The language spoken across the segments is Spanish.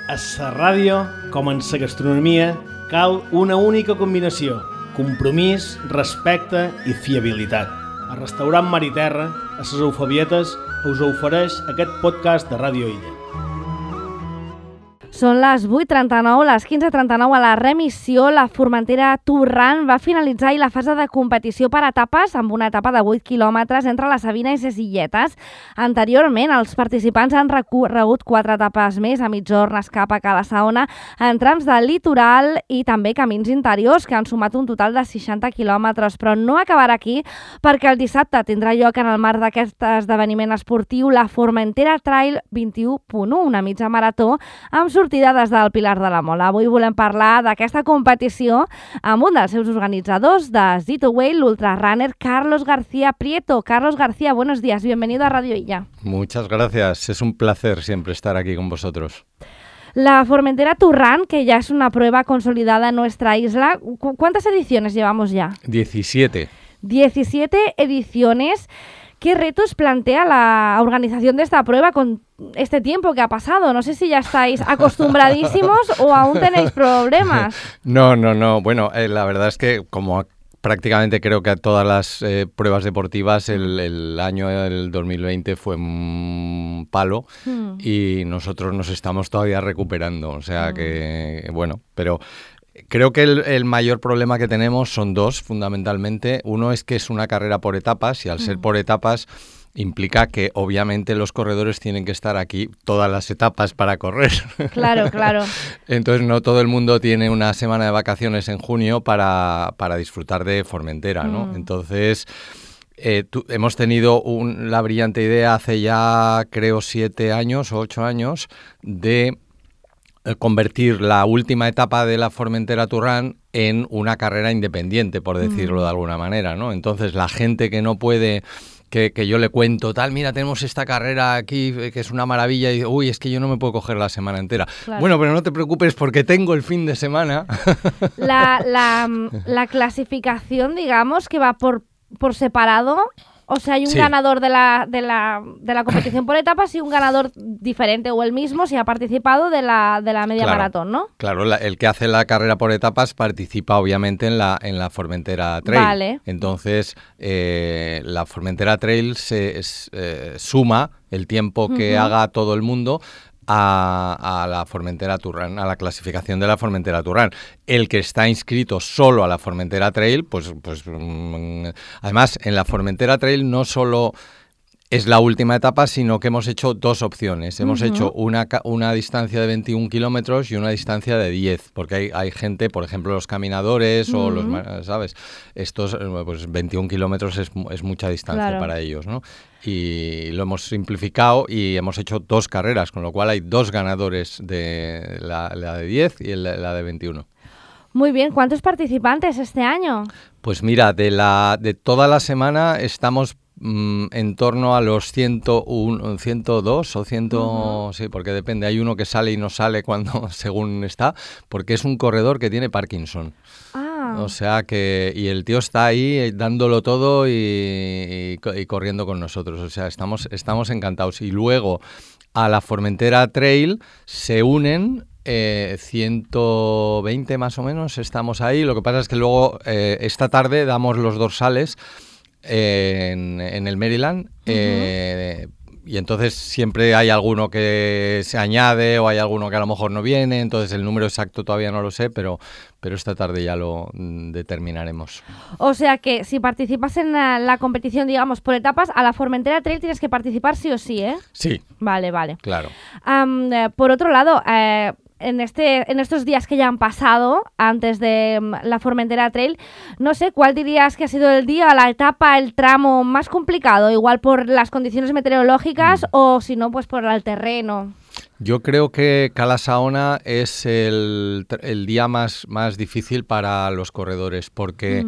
A la ràdio, com en la gastronomia, cal una única combinació: compromís, respecte i fiabilitat. El restaurant Mar i Terra, a les Eufebietes, us ofereix aquest podcast de Ràdio Illa. Són les 8:39, les 15:39 a la remissió. La Formentera Tour Run va finalitzar i la fase de competició per etapes amb una etapa de 8 quilòmetres entre la Sabina i les Illetes. Anteriorment, els participants han recorregut 4 etapes més a Migjorn, Escapa, Cala Saona, en trams de litoral i també camins interiors que han sumat un total de 60 quilòmetres. Però no acabarà aquí, perquè el dissabte tindrà lloc en el marc d'aquest esdeveniment esportiu la Formentera Trail 21.1, una mitja marató amb sortida des del Pilar de la Mola. Avui volem parlar d'aquesta competició amb un dels seus organitzadors de Zitoway, l'ultrarunner Carlos García Prieto. Carlos García, buenos días, bienvenido a Radio Illa. Muchas gracias, es un placer siempre estar aquí con vosotros. La Formentera Tour Run, que ya es una prueba consolidada en nuestra isla, ¿cuántas ediciones llevamos ya? 17. 17 ediciones. ¿Qué retos plantea la organización de esta prueba con este tiempo que ha pasado? No sé si ya estáis acostumbradísimos o aún tenéis problemas. No. Bueno, la verdad es que como prácticamente creo que a todas las pruebas deportivas el año del 2020 fue un palo y nosotros nos estamos todavía recuperando. O sea que, bueno, pero... Creo que el mayor problema que tenemos son dos, fundamentalmente. Uno es que es una carrera por etapas y al ser por etapas implica que obviamente los corredores tienen que estar aquí todas las etapas para correr. Claro. Entonces no todo el mundo tiene una semana de vacaciones en junio para disfrutar de Formentera, ¿no? Entonces... hemos tenido la brillante idea hace ya creo 7 años o 8 años de convertir la última etapa de la Formentera Tour Run en una carrera independiente, por decirlo de alguna manera, ¿no? Entonces la gente que no puede, que yo le cuento, mira, tenemos esta carrera aquí que es una maravilla, y uy, es que yo no me puedo coger la semana entera. Claro. Bueno, pero no te preocupes porque tengo el fin de semana. La clasificación, digamos, que va por separado. O sea, hay un ganador de la competición por etapas y un ganador diferente o el mismo si ha participado de la media maratón, ¿no? Claro, el que hace la carrera por etapas participa obviamente en la Formentera Trail. Vale. Entonces, la Formentera Trail se suma el tiempo que haga todo el mundo a la Formentera Tour Run, a la clasificación de la Formentera Tour Run. El que está inscrito solo a la Formentera Trail, pues además en la Formentera Trail no solo es la última etapa, sino que hemos hecho 2 opciones. Hemos hecho una distancia de 21 kilómetros y una distancia de 10, porque hay gente, por ejemplo, los caminadores o los, ¿sabes? Estos, pues 21 kilómetros es mucha distancia para ellos, ¿no? Y lo hemos simplificado y hemos hecho 2 carreras, con lo cual hay 2 ganadores de la de 10 y la de 21. Muy bien, ¿cuántos participantes este año? Pues mira, de toda la semana estamos en torno a los 101, 102 o 100, sí, porque depende, hay uno que sale y no sale cuando según está, porque es un corredor que tiene Parkinson. O sea que, y el tío está ahí dándolo todo y corriendo con nosotros, o sea, estamos encantados. Y luego a la Formentera Trail se unen 120 más o menos, estamos ahí. Lo que pasa es que luego esta tarde damos los dorsales en el Maryland, y entonces siempre hay alguno que se añade o hay alguno que a lo mejor no viene, entonces el número exacto todavía no lo sé, pero esta tarde ya lo determinaremos. O sea que si participas en la competición, digamos, por etapas, a la Formentera Trail tienes que participar sí o sí, ¿eh? Sí. Vale. Claro. Por otro lado, en estos días que ya han pasado antes de la Formentera Trail, no sé, ¿cuál dirías que ha sido el día, la etapa, el tramo más complicado? Igual por las condiciones meteorológicas o si no, pues por el terreno. Yo creo que Cala Saona es el día más difícil para los corredores porque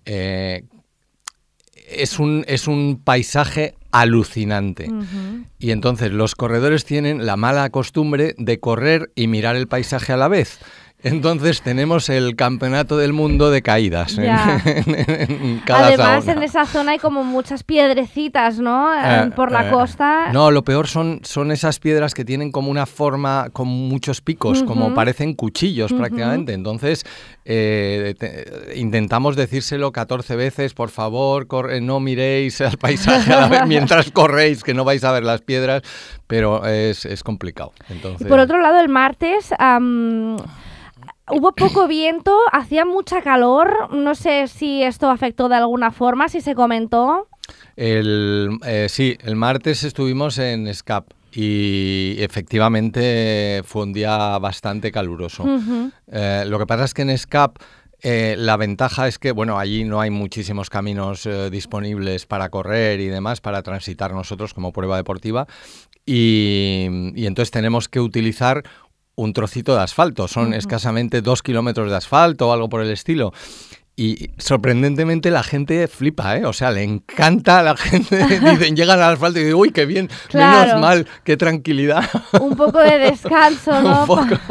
es un paisaje alucinante. Y entonces los corredores tienen la mala costumbre de correr y mirar el paisaje a la vez. Entonces tenemos el campeonato del mundo de caídas en cada Además, sauna. en esa zona hay como muchas piedrecitas, ¿no? Por la costa. No, lo peor son esas piedras que tienen como una forma con muchos picos, como parecen cuchillos prácticamente. Entonces intentamos decírselo 14 veces, por favor, no miréis al paisaje a la vez mientras corréis, que no vais a ver las piedras, pero es complicado. Entonces... Por otro lado, el martes... hubo poco viento, hacía mucha calor, no sé si esto afectó de alguna forma, si se comentó. Sí, el martes estuvimos en SCAP y efectivamente fue un día bastante caluroso. Lo que pasa es que en SCAP la ventaja es que, bueno, allí no hay muchísimos caminos disponibles para correr y demás, para transitar nosotros como prueba deportiva y entonces tenemos que utilizar un trocito de asfalto, son escasamente 2 kilómetros de asfalto o algo por el estilo. Y sorprendentemente la gente flipa, ¿eh? O sea, le encanta a la gente. Dicen, llegan al asfalto y dicen, uy, qué bien, claro. Menos mal, qué tranquilidad. Un poco de descanso, ¿no?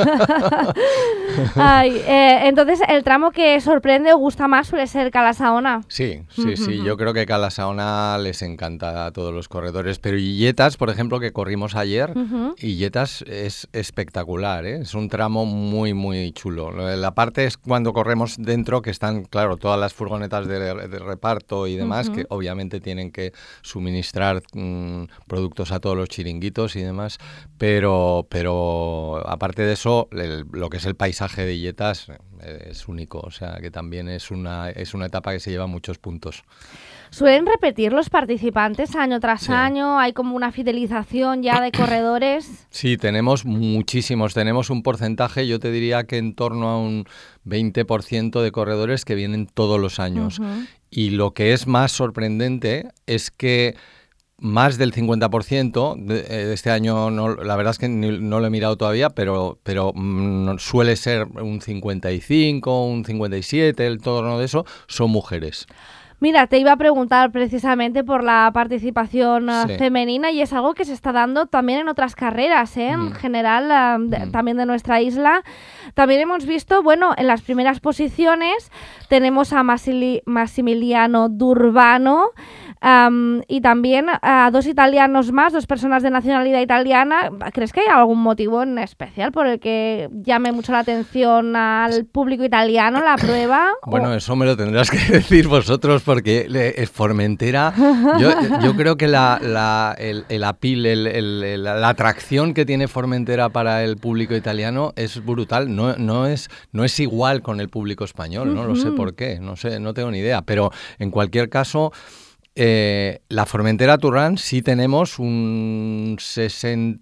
Ay, entonces, el tramo que sorprende o gusta más suele ser Cala Saona. Sí. Yo creo que Cala Saona les encanta a todos los corredores. Pero Illetas, por ejemplo, que corrimos ayer, Illetas es espectacular, ¿eh? Es un tramo muy, muy chulo. La parte es cuando corremos dentro, que están... Claro, todas las furgonetas de reparto y demás, que obviamente tienen que suministrar productos a todos los chiringuitos y demás, pero aparte de eso, lo que es el paisaje de Illetas es único, o sea que también es una etapa que se lleva muchos puntos. ¿Suelen repetir los participantes año tras año? ¿Hay como una fidelización ya de corredores? Sí, tenemos muchísimos. Tenemos un porcentaje, yo te diría que en torno a un 20% de corredores que vienen todos los años. Y lo que es más sorprendente es que más del 50% de este año, la verdad es que no lo he mirado todavía, pero suele ser un 55, un 57, el torno de eso, son mujeres. Mira, te iba a preguntar precisamente por la participación femenina y es algo que se está dando también en otras carreras, en general, también de nuestra isla. También hemos visto, bueno, en las primeras posiciones tenemos a Massimiliano D'Urbano y también a 2 italianos más, 2 personas de nacionalidad italiana. ¿Crees que hay algún motivo en especial por el que llame mucho la atención al público italiano la prueba? Bueno, eso me lo tendrás que decir vosotros, porque Formentera, yo creo que el appeal, la atracción que tiene Formentera para el público italiano es brutal. No es igual con el público español, no lo sé por qué, no tengo ni idea, pero en cualquier caso... la Formentera Tour Run sí tenemos un 60%,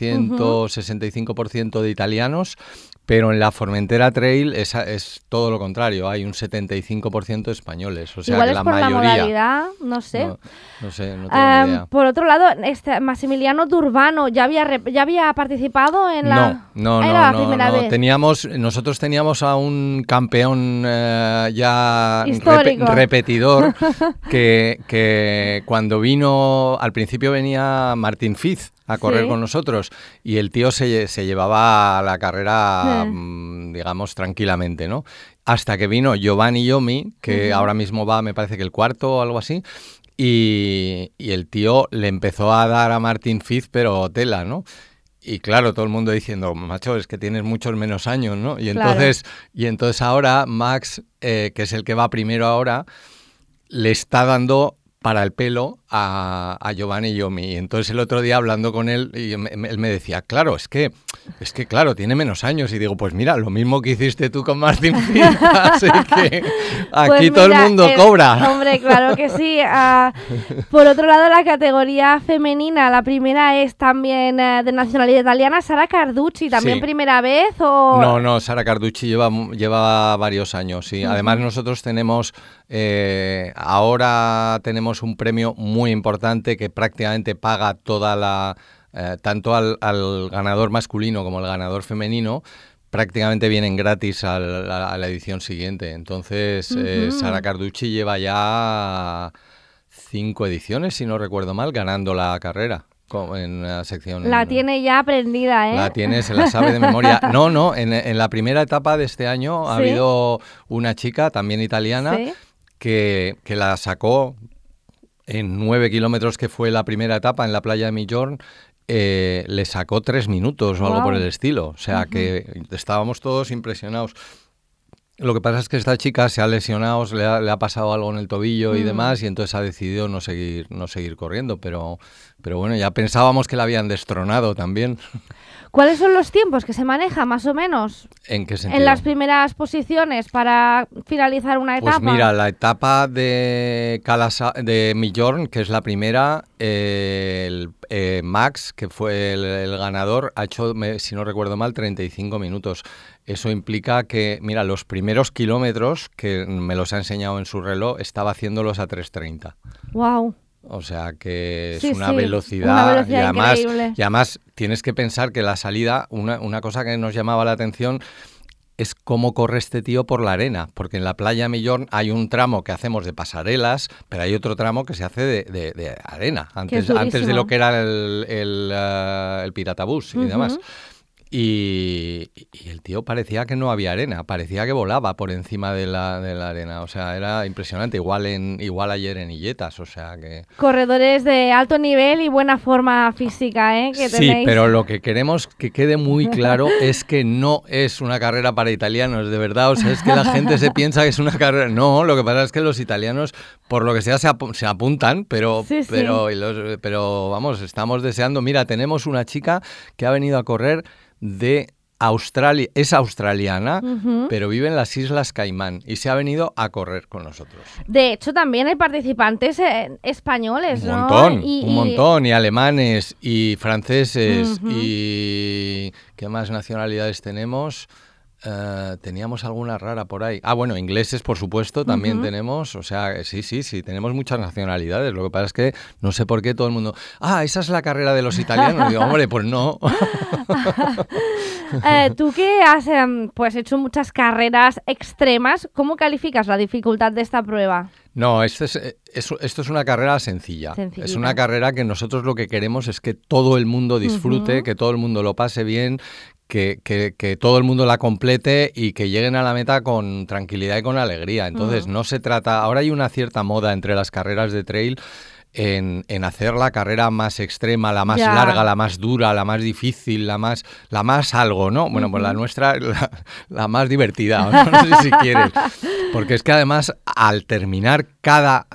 65% de italianos, pero en la Formentera Trail es todo lo contrario, hay un 75% españoles, o sea igual que es la por mayoría... la modalidad, no sé. No tengo ni idea. Por otro lado, Massimiliano D'Urbano, ¿ya había participado en la...? No. Primera vez. Nosotros teníamos a un campeón ya repetidor que cuando vino, al principio venía Martín Fiz a correr con nosotros y el tío se llevaba la carrera, digamos, tranquilamente, ¿no? Hasta que vino Giovanni Yomi, que ahora mismo va, me parece que el 4 o algo así, y el tío le empezó a dar a Martín Fiz, pero tela, ¿no? Y claro, todo el mundo diciendo, macho, es que tienes muchos menos años, ¿no? Y entonces ahora Max, que es el que va primero ahora, le está dando para el pelo a Giovanni Yomi. Y entonces el otro día hablando con él, y él me decía, claro, es que claro, tiene menos años. Y digo, pues mira, lo mismo que hiciste tú con Martín Fiz, así que aquí todo el mundo cobra. Hombre, claro que sí. Por otro lado, la categoría femenina, la primera es también de nacionalidad italiana, Sara Carducci, ¿también primera vez? ¿O? No, Sara Carducci lleva varios años, sí. Además nosotros tenemos, ahora tenemos un premio muy importante que prácticamente paga toda la... tanto al ganador masculino como al ganador femenino, prácticamente vienen gratis a la edición siguiente. Entonces, Sara Carducci lleva ya 5 ediciones, si no recuerdo mal, ganando la carrera. en una sección... La tiene ya aprendida, ¿eh? La tiene, se la sabe de memoria. No, en la primera etapa de este año ha habido una chica, también italiana, que la sacó en 9 kilómetros, que fue la primera etapa en la playa de Migjorn. Le sacó 3 minutos o algo por el estilo. O sea, que estábamos todos impresionados. Lo que pasa es que esta chica se ha lesionado, le ha pasado algo en el tobillo y demás, y entonces ha decidido no seguir corriendo, pero bueno, ya pensábamos que la habían destronado también. ¿Cuáles son los tiempos que se maneja, más o menos? ¿En qué sentido? En las primeras posiciones para finalizar una etapa. Pues mira, la etapa de Migjorn, que es la primera, Max, que fue el ganador, ha hecho, si no recuerdo mal, 35 minutos. Eso implica que, mira, los primeros kilómetros, que me los ha enseñado en su reloj, estaba haciéndolos a 3:30. ¡Wow! O sea que es una velocidad increíble. Y además tienes que pensar que la salida, una cosa que nos llamaba la atención es cómo corre este tío por la arena, porque en la playa Migjorn hay un tramo que hacemos de pasarelas, pero hay otro tramo que se hace de arena, antes de lo que era el Piratabús y demás. Y el tío parecía que no había arena, parecía que volaba por encima de la arena, o sea, era impresionante, igual ayer en Illetas, o sea que... Corredores de alto nivel y buena forma física, que tenéis. Sí, pero lo que queremos que quede muy claro es que no es una carrera para italianos, de verdad, o sea, es que la gente se piensa que es una carrera... No, lo que pasa es que los italianos, por lo que sea, se apuntan, pero vamos, estamos deseando... Mira, tenemos una chica que ha venido a correr de Australia, es australiana, pero vive en las Islas Caimán y se ha venido a correr con nosotros. De hecho, también hay participantes españoles, un montón, y alemanes, y franceses, y ¿qué más nacionalidades tenemos? Teníamos alguna rara por ahí. Bueno, ingleses, por supuesto, también tenemos. O sea, sí, tenemos muchas nacionalidades. Lo que pasa es que no sé por qué todo el mundo... esa es la carrera de los italianos. Digo, hombre, pues no. Tú que has hecho muchas carreras extremas, ¿cómo calificas la dificultad de esta prueba? No, esto es una carrera sencilla. Es una carrera que nosotros lo que queremos es que todo el mundo disfrute, que todo el mundo lo pase bien, que todo el mundo la complete y que lleguen a la meta con tranquilidad y con alegría. Entonces, no se trata... Ahora hay una cierta moda entre las carreras de trail en hacer la carrera más extrema, la más larga, la más dura, la más difícil, la más algo, ¿no? Bueno, pues la nuestra, la más divertida, no sé si quieres. Porque es que además, al terminar cada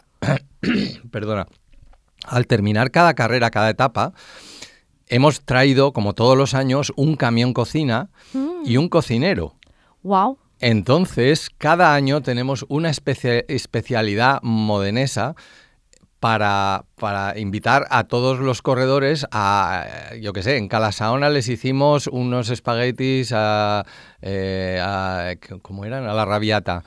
carrera, cada etapa, hemos traído, como todos los años, un camión cocina y un cocinero. ¡Wow! Entonces, cada año tenemos una especialidad modenesa para invitar a todos los corredores a, yo qué sé, en Calasaona les hicimos unos espaguetis ¿cómo eran? A la rabiata.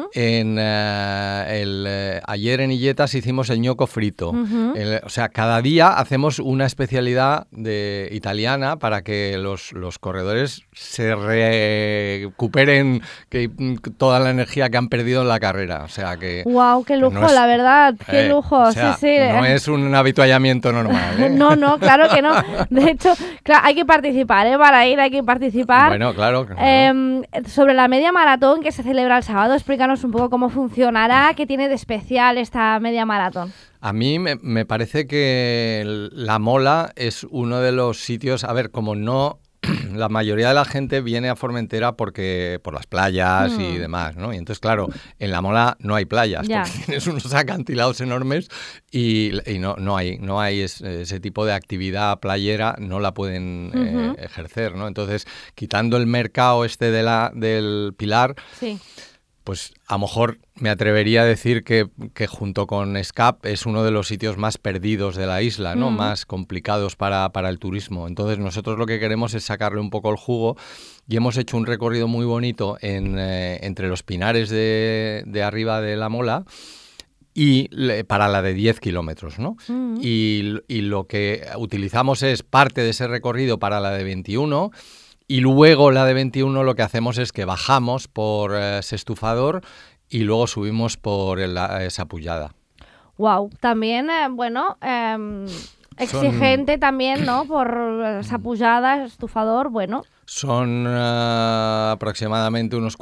Ayer en Illetas hicimos el ñoco frito. O sea, cada día hacemos una especialidad italiana para que los corredores se recuperen toda la energía que han perdido en la carrera. O sea que... ¡Wow! ¡Qué lujo, la verdad! ¡Qué lujo! O sea, sí. No es un habituallamiento normal, ¿eh? No, claro que no. De hecho, claro, hay que participar, para ir hay que participar. Bueno, claro. Sobre la media maratón que se celebra el sábado, explícanos un poco cómo funcionará, qué tiene de especial esta media maratón. A mí me parece que La Mola es uno de los sitios, a ver, como no... La mayoría de la gente viene a Formentera por las playas y demás, ¿no? Y entonces, claro, en La Mola no hay playas, porque tienes unos acantilados enormes y no hay ese tipo de actividad playera, no la pueden ejercer, ¿no? Entonces, quitando el mercado del Pilar... Sí. Pues a lo mejor me atrevería a decir que junto con Escap es uno de los sitios más perdidos de la isla, ¿no? Más complicados para el turismo. Entonces nosotros lo que queremos es sacarle un poco el jugo y hemos hecho un recorrido muy bonito entre los pinares de arriba de La Mola y para la de 10 kilómetros, ¿no? Y lo que utilizamos es parte de ese recorrido para la de 21. Y luego la de 21 lo que hacemos es que bajamos por Sestufador y luego subimos por esa pullada. Wow, también, Exigente también, ¿no? Por esa pujada, estufador, bueno. Son aproximadamente unos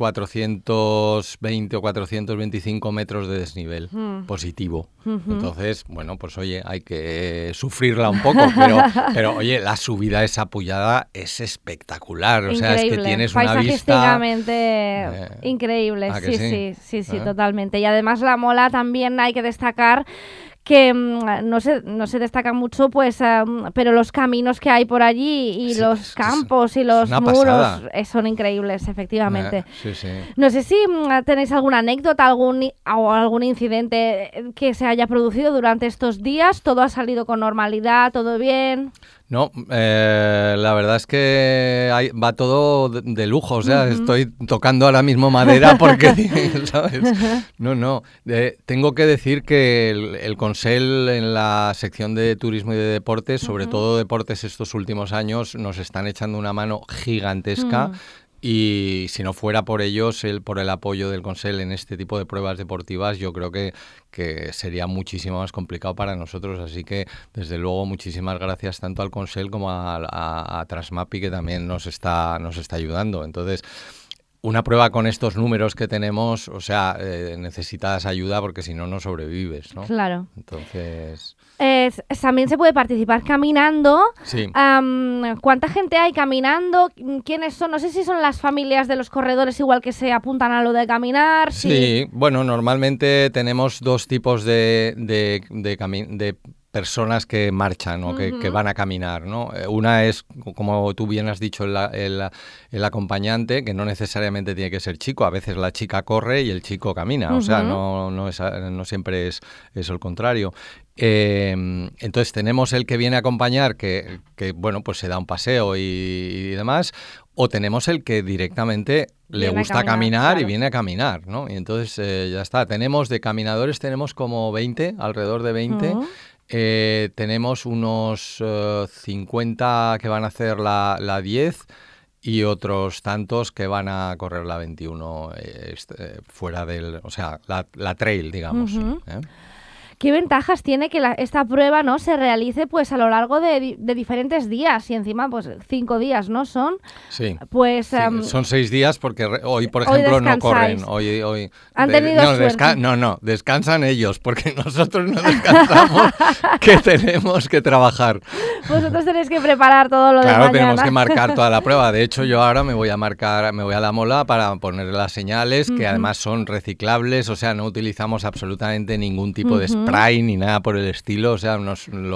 420 o 425 metros de desnivel positivo. Entonces, bueno, pues oye, hay que sufrirla un poco, pero oye, la subida esa pujada es espectacular. O sea, es que tienes una vista... Paisajísticamente increíble, sí, ¿Eh? Totalmente. Y además la mola también hay que destacar que no se destaca mucho, pues, pero los caminos que hay por allí y los campos y los muros son increíbles, efectivamente. Sí. No sé si tenéis alguna anécdota, algún incidente que se haya producido durante estos días. ¿Todo ha salido con normalidad? ¿Todo bien? No, la verdad es que va todo de lujo, o sea, estoy tocando ahora mismo madera porque, ¿sabes? No, tengo que decir que el Consell en la sección de turismo y de deportes, sobre todo deportes estos últimos años, nos están echando una mano gigantesca. Y si no fuera por ellos, por el apoyo del Consell en este tipo de pruebas deportivas, yo creo que sería muchísimo más complicado para nosotros. Así que, desde luego, muchísimas gracias tanto al Consell como a Trasmapi, que también nos está ayudando. Entonces, una prueba con estos números que tenemos, o sea, necesitas ayuda porque si no, no sobrevives, ¿no? Claro. Entonces... también se puede participar caminando. Sí. ¿Cuánta gente hay caminando? ¿Quiénes son? No sé si son las familias de los corredores igual que se apuntan a lo de caminar. Sí, bueno, normalmente tenemos dos tipos de personas que marchan o que van a caminar, ¿no? Una es, como tú bien has dicho, el acompañante, que no necesariamente tiene que ser chico. A veces la chica corre y el chico camina, o sea, no siempre es el contrario. Entonces tenemos el que viene a acompañar, que bueno, pues se da un paseo y demás, o tenemos el que directamente le gusta caminar claro. Y viene a caminar, ¿no? Y entonces ya está. De caminadores tenemos como 20, alrededor de 20. Tenemos unos 50 que van a hacer la 10 y otros tantos que van a correr la 21 fuera o sea, la trail, digamos. ¿Qué ventajas tiene que esta prueba, ¿no, se realice pues a lo largo de diferentes días? Y encima, pues 5 días, ¿no son? Sí. Pues son 6 días porque hoy, por ejemplo, no corren. Hoy ¿Han tenido suerte? No, descansan ellos porque nosotros no descansamos, que tenemos que trabajar. Vosotros tenéis que preparar todo lo de mañana. Claro, tenemos que marcar toda la prueba. De hecho, yo ahora me voy a la mola para poner las señales, que además son reciclables, o sea, no utilizamos absolutamente ningún tipo de spray ni nada por el estilo, o sea, no,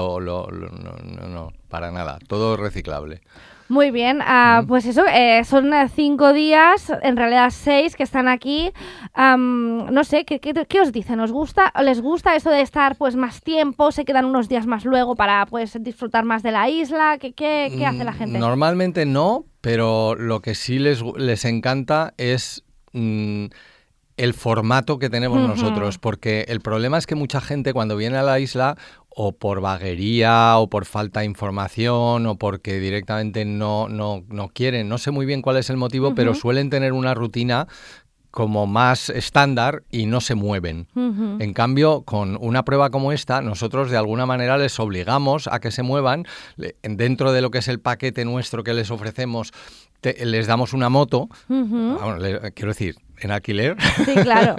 para nada, todo reciclable. Muy bien, pues eso, son 5 días, en realidad 6 que están aquí. No sé, ¿qué os dicen? ¿Les gusta eso de estar pues más tiempo? ¿Se quedan unos días más luego para pues disfrutar más de la isla? ¿Qué hace la gente? Normalmente no, pero lo que sí les encanta es... el formato que tenemos nosotros, porque el problema es que mucha gente cuando viene a la isla, o por vaguería, o por falta de información, o porque directamente no quieren, no sé muy bien cuál es el motivo, pero suelen tener una rutina como más estándar y no se mueven. En cambio, con una prueba como esta, nosotros de alguna manera les obligamos a que se muevan. Dentro de lo que es el paquete nuestro que les ofrecemos, les damos una moto, bueno, quiero decir, en alquiler. Sí, claro.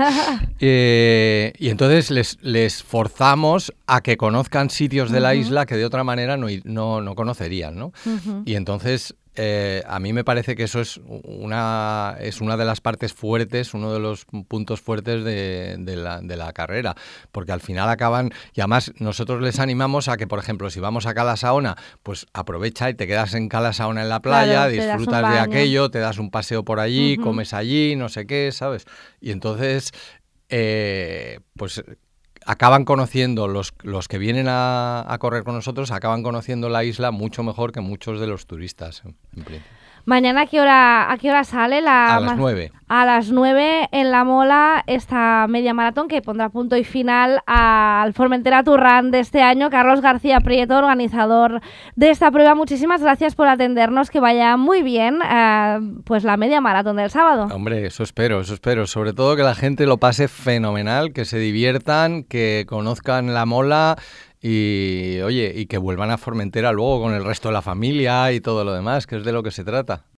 Y entonces les forzamos a que conozcan sitios de la isla que de otra manera no conocerían, ¿no? Y entonces... a mí me parece que eso es una de las partes fuertes, uno de los puntos fuertes de la carrera, porque al final acaban, y además nosotros les animamos a que, por ejemplo, si vamos a Cala Saona, pues aprovecha y te quedas en Cala Saona en la playa, claro, disfrutas de aquello, te das un paseo por allí, comes allí, no sé qué, ¿sabes? Y entonces, pues... acaban conociendo, los que vienen a correr con nosotros, acaban conociendo la isla mucho mejor que muchos de los turistas. ¿Mañana a qué hora sale? A las 9. A las 9 en La Mola, esta media maratón que pondrá punto y final al Formentera Tour Run de este año. Carlos García Prieto, organizador de esta prueba, muchísimas gracias por atendernos, que vaya muy bien pues la media maratón del sábado. Hombre, eso espero, sobre todo que la gente lo pase fenomenal, que se diviertan, que conozcan La Mola Y oye, y que vuelvan a Formentera luego con el resto de la familia y todo lo demás, que es de lo que se trata.